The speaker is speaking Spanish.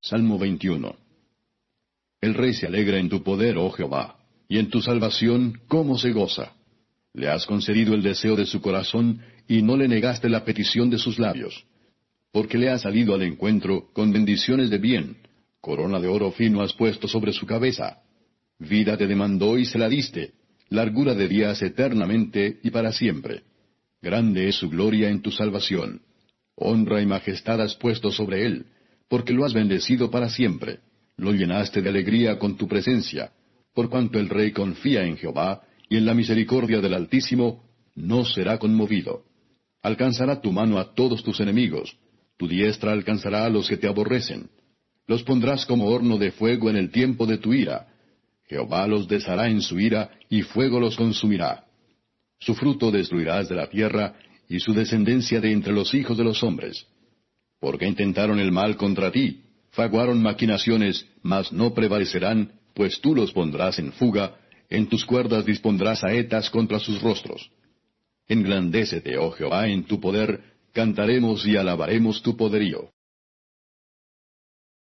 Salmo 21. El rey se alegra en tu poder, oh Jehová, y en tu salvación, ¿cómo se goza? Le has concedido el deseo de su corazón, y no le negaste la petición de sus labios. Porque le has salido al encuentro con bendiciones de bien, corona de oro fino has puesto sobre su cabeza. Vida te demandó y se la diste, largura de días eternamente y para siempre. Grande es su gloria en tu salvación. Honra y majestad has puesto sobre él, porque lo has bendecido para siempre. Lo llenaste de alegría con tu presencia, por cuanto el rey confía en Jehová, y en la misericordia del Altísimo no será conmovido. Alcanzará tu mano a todos tus enemigos, tu diestra alcanzará a los que te aborrecen. Los pondrás como horno de fuego en el tiempo de tu ira. Jehová los deshará en su ira, y fuego los consumirá. Su fruto destruirás de la tierra, y su descendencia de entre los hijos de los hombres. Porque intentaron el mal contra ti, fraguaron maquinaciones, mas no prevalecerán, pues tú los pondrás en fuga, en tus cuerdas dispondrás saetas contra sus rostros. Englandécete, oh Jehová, en tu poder, cantaremos y alabaremos tu poderío.